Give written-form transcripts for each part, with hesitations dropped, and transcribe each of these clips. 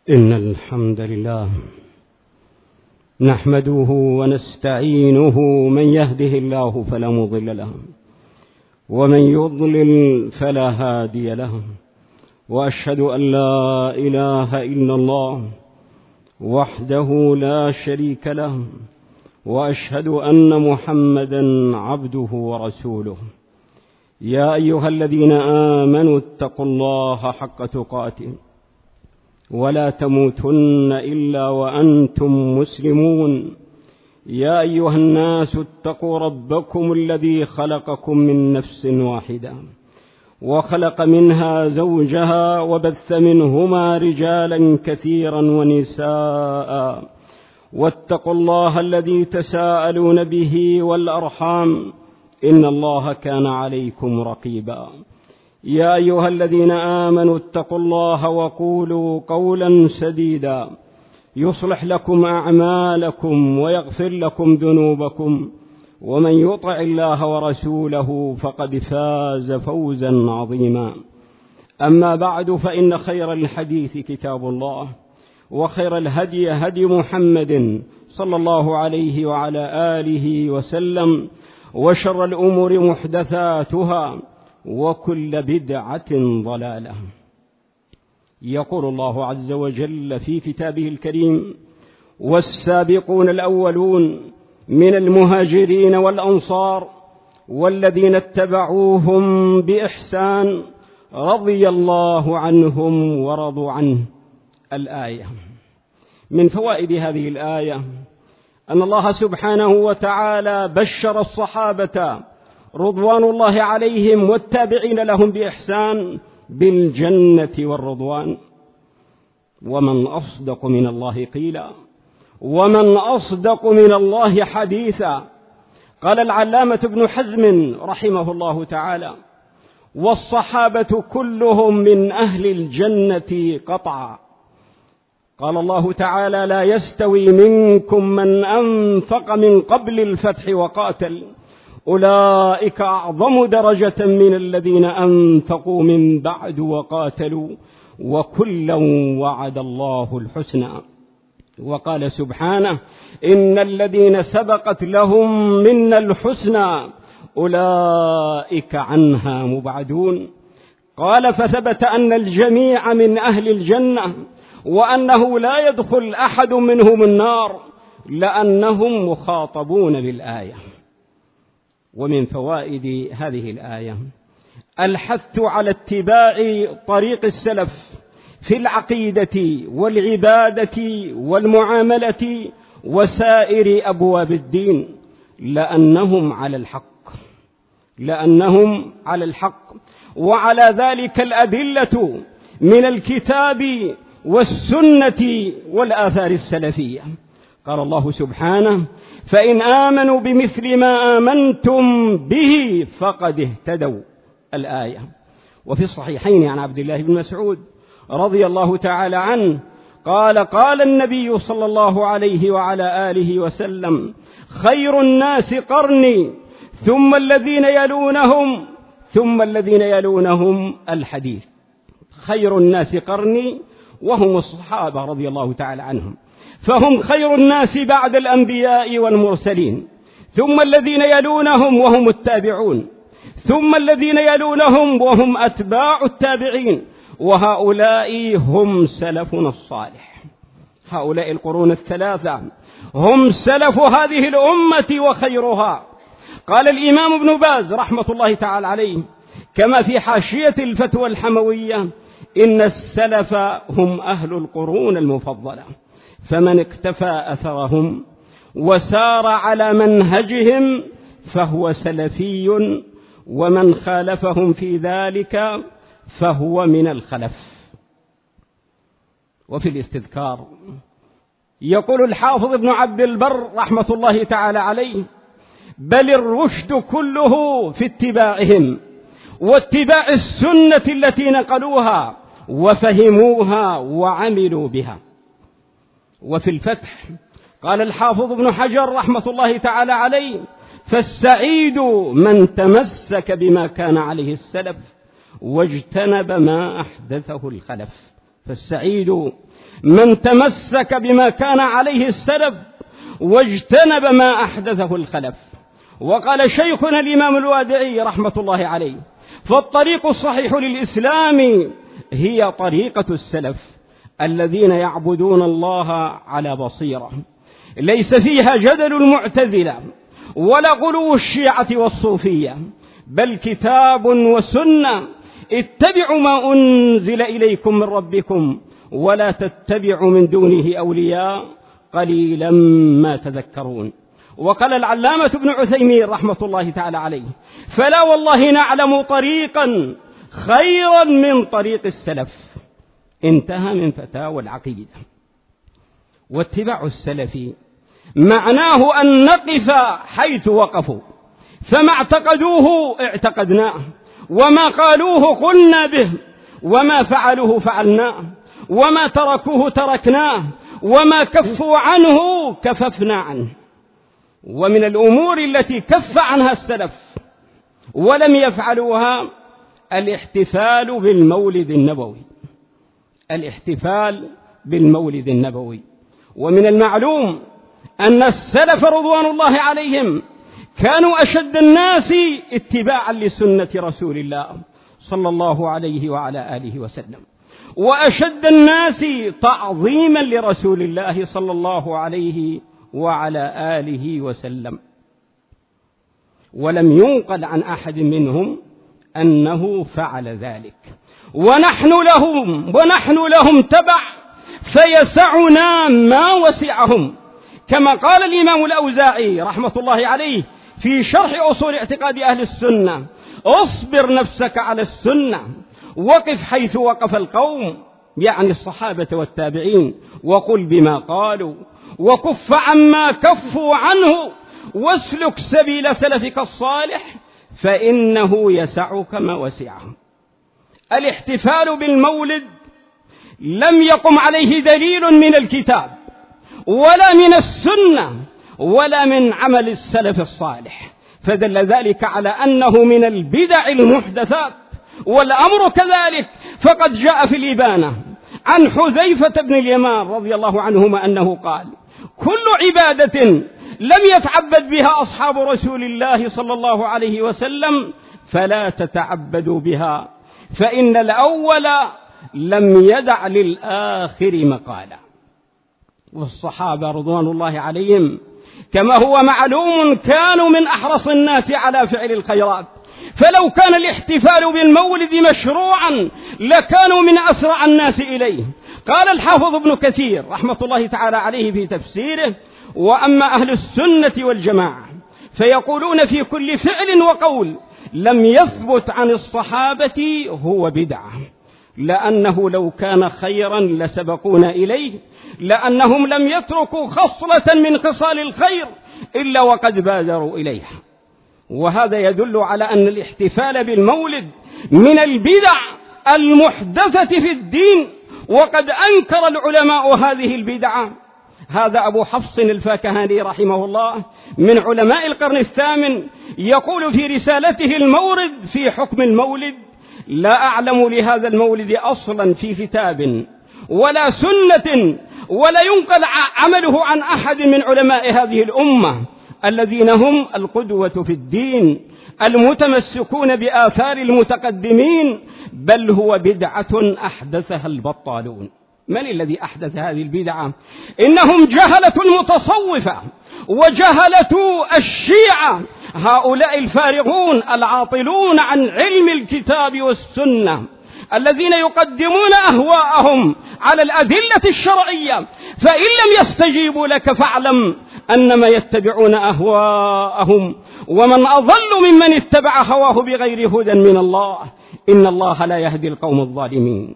إن الحمد لله نحمده ونستعينه، من يهده الله فلا مضل له ومن يضلل فلا هادي له، وأشهد أن لا إله إلا الله وحده لا شريك له، وأشهد أن محمدا عبده ورسوله. يا أيها الذين آمنوا اتقوا الله حق تقاته ولا تموتن إلا وأنتم مسلمون. يا أيها الناس اتقوا ربكم الذي خلقكم من نفس واحدة وخلق منها زوجها وبث منهما رجالا كثيرا ونساء، واتقوا الله الذي تساءلون به والأرحام إن الله كان عليكم رقيبا. يا أيها الذين آمنوا اتقوا الله وقولوا قولا سديدا يصلح لكم أعمالكم ويغفر لكم ذنوبكم، ومن يطع الله ورسوله فقد فاز فوزا عظيما. أما بعد، فإن خير الحديث كتاب الله، وخير الهدي هدي محمد صلى الله عليه وعلى آله وسلم، وشر الأمور محدثاتها، وكل بدعة ضلالة. يقول الله عز وجل في كتابه الكريم: والسابقون الأولون من المهاجرين والأنصار والذين اتبعوهم بإحسان رضي الله عنهم ورضوا عنه. الآية. من فوائد هذه الآية أن الله سبحانه وتعالى بشر الصحابة رضوان الله عليهم والتابعين لهم بإحسان بالجنة والرضوان. ومن أصدق من الله قيلا، ومن أصدق من الله حديثا. قال العلامة ابن حزم رحمه الله تعالى: والصحابة كلهم من أهل الجنة قطعا. قال الله تعالى: لا يستوي منكم من أنفق من قبل الفتح وقاتل أولئك أعظم درجة من الذين أنفقوا من بعد وقاتلوا وكلا وعد الله الحسنى. وقال سبحانه: إن الذين سبقت لهم منا الحسنى أولئك عنها مبعدون. قال: فثبت أن الجميع من أهل الجنة، وأنه لا يدخل أحد منهم النار، لأنهم مخاطبون بالآية. ومن فوائد هذه الآية الحث على اتباع طريق السلف في العقيدة والعبادة والمعاملة وسائر أبواب الدين، لأنهم على الحق، وعلى ذلك الأدلة من الكتاب والسنة والآثار السلفية. قال الله سبحانه: فإن آمنوا بمثل ما آمنتم به فقد اهتدوا. الآية. وفي الصحيحين عن عبد الله بن مسعود رضي الله تعالى عنه قال: قال النبي صلى الله عليه وعلى آله وسلم: خير الناس قرني ثم الذين يلونهم ثم الذين يلونهم. الحديث. خير الناس قرني، وهم الصحابة رضي الله تعالى عنهم، فهم خير الناس بعد الأنبياء والمرسلين، ثم الذين يلونهم وهم التابعون، ثم الذين يلونهم وهم أتباع التابعين، وهؤلاء هم سلفنا الصالح. هؤلاء القرون الثلاثة هم سلف هذه الأمة وخيرها. قال الإمام ابن باز رحمة الله تعالى عليه كما في حاشية الفتوى الحموية: إن السلف هم أهل القرون المفضلة، فمن اقتفى أثرهم وسار على منهجهم فهو سلفي، ومن خالفهم في ذلك فهو من الخلف. وفي الاستذكار يقول الحافظ ابن عبد البر رحمة الله تعالى عليه: بل الرشد كله في اتباعهم واتباع السنة التي نقلوها وفهموها وعملوا بها. وفي الفتح قال الحافظ ابن حجر رحمة الله تعالى عليه: فالسعيد من تمسك بما كان عليه السلف واجتنب ما أحدثه الخلف. فالسعيد من تمسك بما كان عليه السلف واجتنب ما أحدثه الخلف. وقال شيخنا الإمام الوادعي رحمة الله عليه: فالطريق الصحيح للإسلام هي طريقة السلف الذين يعبدون الله على بصيرة، ليس فيها جدل المعتزلة ولا غلو الشيعة والصوفية، بل كتاب وسنة. اتبعوا ما أنزل إليكم من ربكم ولا تتبعوا من دونه أولياء قليلا ما تذكرون. وقال العلامة ابن عثيمين رحمة الله تعالى عليه: فلا والله نعلم طريقا خيرا من طريق السلف. انتهى من فتاوى العقيدة. واتباع السلف معناه أن نقف حيث وقفوا، فما اعتقدوه اعتقدناه، وما قالوه قلنا به، وما فعلوه فعلناه، وما تركوه تركناه، وما كفوا عنه كففنا عنه. ومن الأمور التي كف عنها السلف ولم يفعلوها الاحتفال بالمولد النبوي. الاحتفال بالمولد النبوي. ومن المعلوم أن السلف رضوان الله عليهم كانوا أشد الناس اتباعا لسنة رسول الله صلى الله عليه وعلى آله وسلم، وأشد الناس تعظيما لرسول الله صلى الله عليه وعلى آله وسلم. ولم ينقل عن أحد منهم أنه فعل ذلك. ونحن لهم تبع، فيسعنا ما وسعهم، كما قال الإمام الأوزاعي رحمة الله عليه في شرح أصول اعتقاد أهل السنة: اصبر نفسك على السنة، وقف حيث وقف القوم، يعني الصحابة والتابعين، وقل بما قالوا، وكف عما كفوا عنه، واسلك سبيل سلفك الصالح، فإنه يسعك ما وسعهم. الاحتفال بالمولد لم يقم عليه دليل من الكتاب ولا من السنة ولا من عمل السلف الصالح، فدل ذلك على أنه من البدع المحدثات. والأمر كذلك، فقد جاء في الإبانة عن حذيفة بن اليمان رضي الله عنهما أنه قال: كل عبادة لم يتعبد بها أصحاب رسول الله صلى الله عليه وسلم فلا تتعبدوا بها، فإن الأول لم يدع للآخر مقالا. والصحابة رضوان الله عليهم كما هو معلوم كانوا من أحرص الناس على فعل الخيرات، فلو كان الاحتفال بالمولد مشروعا لكانوا من أسرع الناس إليه. قال الحافظ ابن كثير رحمة الله تعالى عليه في تفسيره: وأما أهل السنة والجماعة فيقولون في كل فعل وقول لم يثبت عن الصحابة هو بدعة، لأنه لو كان خيرا لسبقونا إليه، لأنهم لم يتركوا خصلة من خصال الخير إلا وقد بادروا إليها. وهذا يدل على أن الاحتفال بالمولد من البدع المحدثة في الدين، وقد أنكر العلماء هذه البدعة. هذا أبو حفص الفاكهاني رحمه الله من علماء القرن الثامن يقول في رسالته المورد في حكم المولد: لا أعلم لهذا المولد أصلا في كتاب ولا سنة، ولا ينقل عمله عن أحد من علماء هذه الأمة الذين هم القدوة في الدين المتمسكون بآثار المتقدمين، بل هو بدعة أحدثها البطالون. من الذي أحدث هذه البدعة؟ إنهم جهلة المتصوفة وجهلة الشيعة، هؤلاء الفارغون العاطلون عن علم الكتاب والسنة، الذين يقدمون أهواءهم على الأدلة الشرعية. فإن لم يستجيبوا لك فاعلم أنما يتبعون أهواءهم، ومن أضل ممن اتبع هواه بغير هدى من الله، إن الله لا يهدي القوم الظالمين.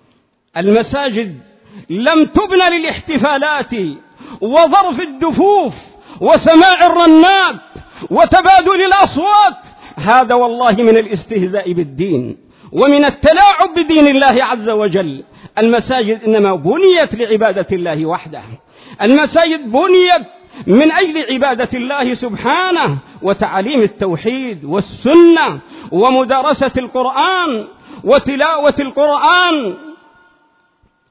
المساجد لم تبنى للاحتفالات وظرف الدفوف وسماع الرنات وتبادل الأصوات، هذا والله من الاستهزاء بالدين ومن التلاعب بدين الله عز وجل. المساجد إنما بنيت لعبادة الله وحده، المساجد بنيت من أجل عبادة الله سبحانه وتعليم التوحيد والسنة ومدارسة القرآن وتلاوة القرآن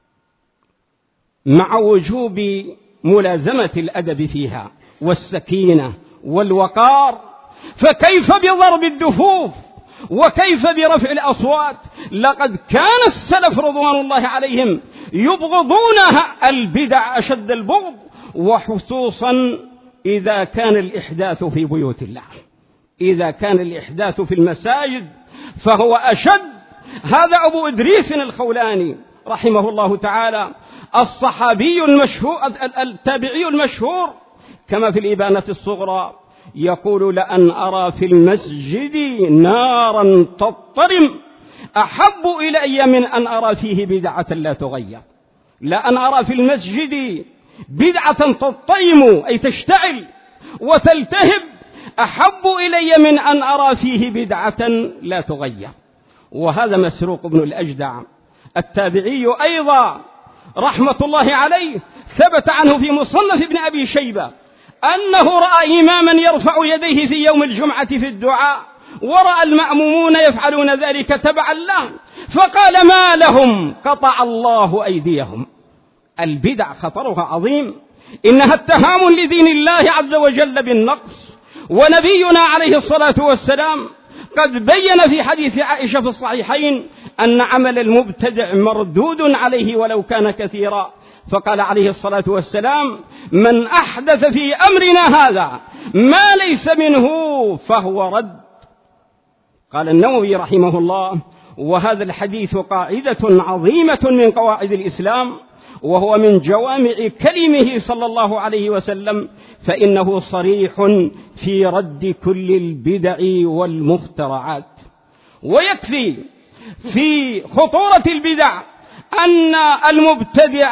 مع وجوب ملازمة الأدب فيها والسكينة والوقار، فكيف بضرب الدفوف وكيف برفع الأصوات؟ لقد كان السلف رضوان الله عليهم يبغضونها البدع أشد البغض، وخصوصا إذا كان الإحداث في بيوت الله، إذا كان الإحداث في المساجد فهو أشد. هذا أبو إدريس الخولاني رحمه الله تعالى الصحابي المشهور التابعي المشهور كما في الإبانة الصغرى يقول: لأن أرى في المسجد نارا تضطرم أحب إلي من أن أرى فيه بدعة لا تغير. لأن أرى في المسجد بدعة تضطرم أي تشتعل وتلتهب أحب إلي من أن أرى فيه بدعة لا تغير. وهذا مسروق بن الأجدع التابعي أيضا رحمة الله عليه ثبت عنه في مصنف ابن أبي شيبة أنه رأى إماما يرفع يديه في يوم الجمعة في الدعاء، ورأى المأمومون يفعلون ذلك تبعا له، فقال: ما لهم؟ قطع الله أيديهم. البدع خطرها عظيم، إنها اتهام لدين الله عز وجل بالنقص، ونبينا عليه الصلاة والسلام قد بين في حديث عائشة في الصحيحين أن عمل المبتدع مردود عليه ولو كان كثيرا، فقال عليه الصلاة والسلام: من أحدث في أمرنا هذا ما ليس منه فهو رد. قال النووي رحمه الله: وهذا الحديث قاعدة عظيمة من قواعد الإسلام، وهو من جوامع كلمه صلى الله عليه وسلم، فإنه صريح في رد كل البدع والمخترعات. ويكفي في خطورة البدع أن المبتدع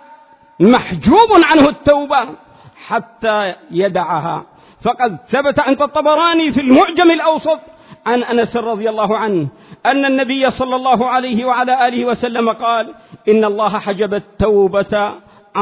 محجوب عنه التوبة حتى يدعها، فقد ثبت عند الطبراني في المعجم الأوسط عن أنس رضي الله عنه أن النبي صلى الله عليه وعلى آله وسلم قال: إن الله حجب التوبة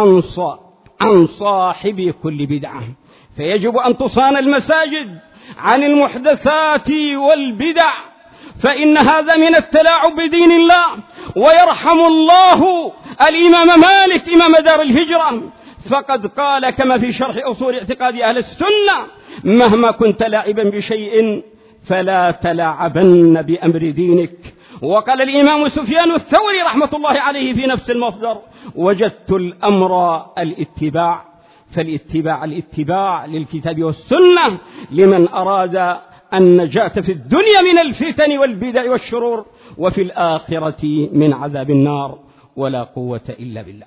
عن صاحب كل بدعة، فيجب أن تصان المساجد عن المحدثات والبدع، فإن هذا من التلاعب بدين الله. ويرحم الله الإمام مالك إمام دار الهجرة، فقد قال كما في شرح أصول اعتقاد أهل السنة: مهما كنت لاعبا بشيء فلا تلاعبن بأمر دينك. وقال الإمام سفيان الثوري رحمة الله عليه في نفس المصدر: وجدت الأمر الاتباع. فالاتباع للكتاب والسنة لمن أراد النجاة في الدنيا من الفتن والبدع والشرور، وفي الآخرة من عذاب النار. ولا قوة إلا بالله.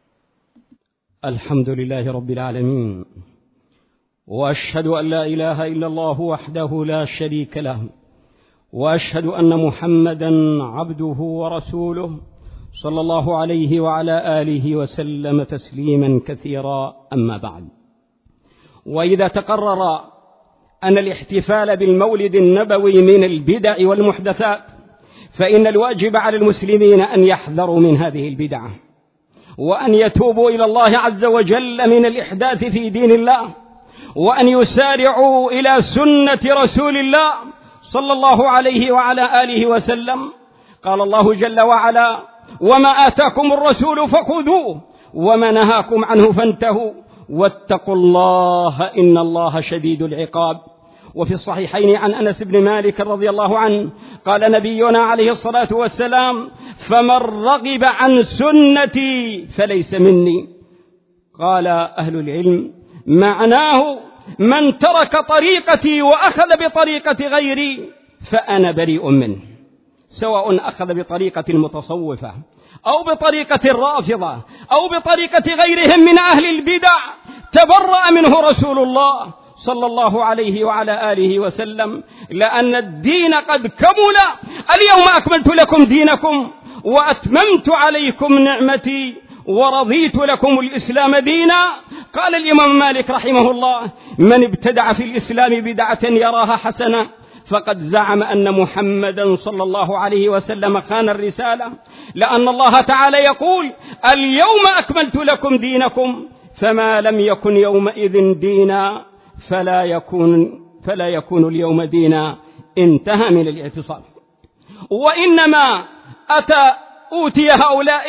الحمد لله رب العالمين، وأشهد أن لا إله إلا الله وحده لا شريك له، وأشهد أن محمدا عبده ورسوله صلى الله عليه وعلى آله وسلم تسليما كثيرا. أما بعد، وإذا تقرر أن الاحتفال بالمولد النبوي من البدع والمحدثات، فإن الواجب على المسلمين أن يحذروا من هذه البدعة، وأن يتوبوا إلى الله عز وجل من الإحداث في دين الله، وأن يسارعوا إلى سنة رسول الله صلى الله عليه وعلى آله وسلم. قال الله جل وعلا: وما آتاكم الرسول فخذوه وما نهاكم عنه فانتهوا واتقوا الله إن الله شديد العقاب. وفي الصحيحين عن أنس بن مالك رضي الله عنه قال نبينا عليه الصلاة والسلام: فمن رغب عن سنتي فليس مني. قال أهل العلم: معناه من ترك طريقتي وأخذ بطريقة غيري فأنا بريء منه، سواء أخذ بطريقة المتصوفة أو بطريقة الرافضة أو بطريقة غيرهم من أهل البدع، تبرأ منه رسول الله صلى الله عليه وعلى آله وسلم، لأن الدين قد كمل. اليوم أكملت لكم دينكم وأتممت عليكم نعمتي ورضيت لكم الإسلام دينا. قال الإمام مالك رحمه الله: من ابتدع في الإسلام بدعة يراها حسنة فقد زعم أن محمدا صلى الله عليه وسلم خان الرسالة، لأن الله تعالى يقول: اليوم أكملت لكم دينكم، فما لم يكن يومئذ دينا فلا يكون اليوم دينا. انتهى من الاعتصام. وإنما أوتي هؤلاء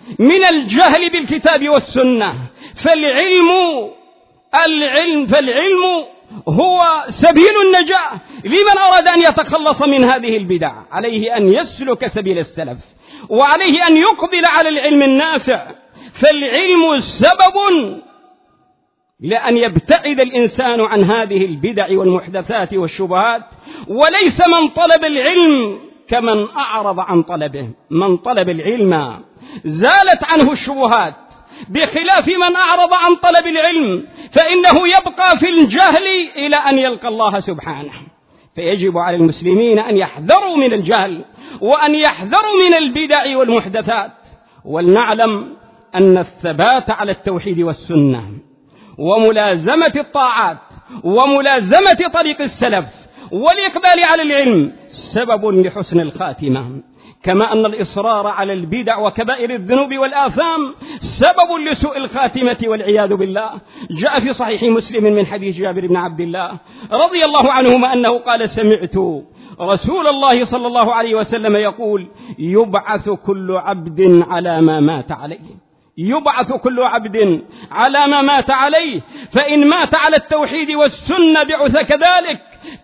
من الجهل بالكتاب والسنة. فالعلم هو سبيل النجاة لمن أراد أن يتخلص من هذه البدع. عليه أن يسلك سبيل السلف، وعليه أن يقبل على العلم النافع، فالعلم سبب لأن يبتعد الإنسان عن هذه البدع والمحدثات والشبهات. وليس من طلب العلم كمن أعرض عن طلبه. من طلب العلم زالت عنه الشبهات، بخلاف من أعرض عن طلب العلم فإنه يبقى في الجهل إلى أن يلقى الله سبحانه. فيجب على المسلمين أن يحذروا من الجهل، وأن يحذروا من البدع والمحدثات. ولنعلم أن الثبات على التوحيد والسنة وملازمة الطاعات وملازمة طريق السلف والإقبال على العلم سبب لحسن الخاتمة، كما أن الإصرار على البدع وكبائر الذنوب والآثام سبب لسوء الخاتمة والعياذ بالله. جاء في صحيح مسلم من حديث جابر بن عبد الله رضي الله عنهما أنه قال: سمعت رسول الله صلى الله عليه وسلم يقول: يبعث كل عبد على ما مات عليه. يبعث كل عبد على ما مات عليه، فإن مات على التوحيد والسنة بعث كذلك،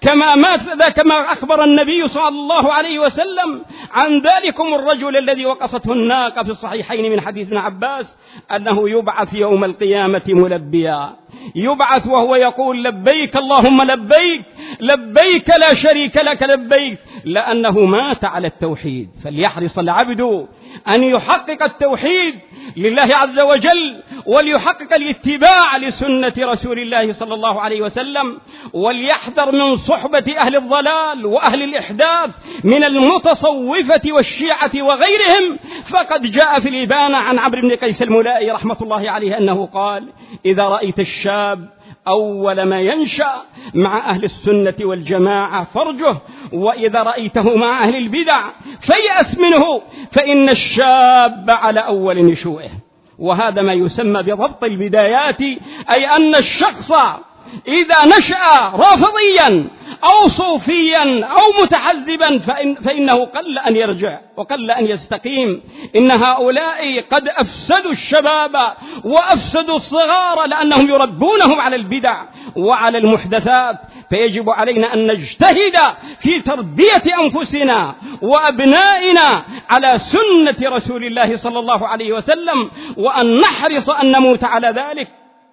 كما أخبر النبي صلى الله عليه وسلم عن ذلكم الرجل الذي وقصته الناقة في الصحيحين من حديث ابن عباس أنه يبعث يوم القيامة ملبيا، يبعث وهو يقول: لبيك اللهم لبيك، لبيك لا شريك لك لبيك، لأنه مات على التوحيد. فليحرص العبد أن يحقق التوحيد لله عز وجل، وليحقق الاتباع لسنة رسول الله صلى الله عليه وسلم، وليحذر من صحبة أهل الضلال وأهل الإحداث من المتصوفة والشيعة وغيرهم. فقد جاء في الإبانة عن عمرو بن قيس الملائي رحمة الله عليه أنه قال: إذا رأيت الشاب أول ما ينشأ مع أهل السنة والجماعة فرجه، وإذا رأيته مع أهل البدع فيأس منه، فإن الشاب على أول نشوئه. وهذا ما يسمى بضبط البدايات، أي أن الشخص إذا نشأ رافضيا أو صوفيا أو متحزبا فإنه قل أن يرجع وقل أن يستقيم. إن هؤلاء قد أفسدوا الشباب وأفسدوا الصغار، لأنهم يربونهم على البدع وعلى المحدثات. فيجب علينا أن نجتهد في تربية أنفسنا وأبنائنا على سنة رسول الله صلى الله عليه وسلم، وأن نحرص أن نموت على ذلك.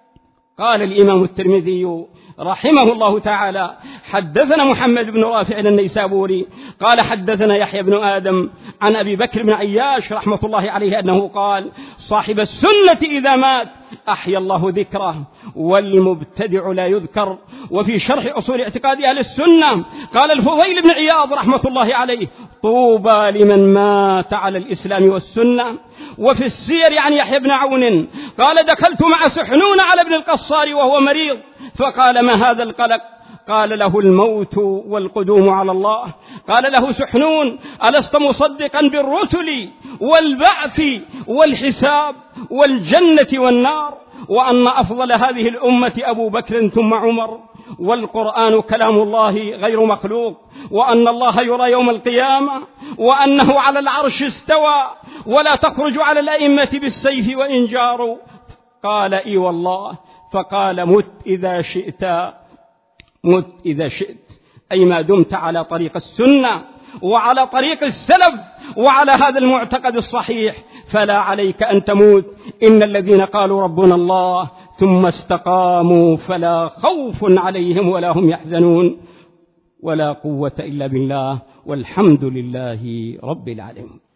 قال الإمام الترمذي رحمه الله تعالى: حدثنا محمد بن رافع النيسابوري قال: حدثنا يحيى بن آدم عن أبي بكر بن عياش رحمة الله عليه أنه قال: صاحب السنة إذا مات أحيا الله ذكره والمبتدع لا يذكر. وفي شرح أصول اعتقاد أهل السنة قال الفضيل بن عياض رحمة الله عليه: طوبى لمن مات على الإسلام والسنة. وفي السير عن يحيى بن عون قال: دخلت مع سحنون على ابن القصار وهو مريض، فقال: ما هذا القلق؟ قال له: الموت والقدوم على الله. قال له سحنون: ألست مصدقا بالرسل والبعث والحساب والجنة والنار، وأن أفضل هذه الأمة أبو بكر ثم عمر، والقرآن كلام الله غير مخلوق، وأن الله يرى يوم القيامة، وأنه على العرش استوى، ولا تخرج على الأئمة بالسيف وإن جاروا. قال: إي والله. فقال: مت إذا شئت، مت إذا شئت، أي ما دمت على طريق السنة وعلى طريق السلف وعلى هذا المعتقد الصحيح فلا عليك أن تموت. إن الذين قالوا ربنا الله ثم استقاموا فلا خوف عليهم ولا هم يحزنون. ولا قوة إلا بالله، والحمد لله رب العالمين.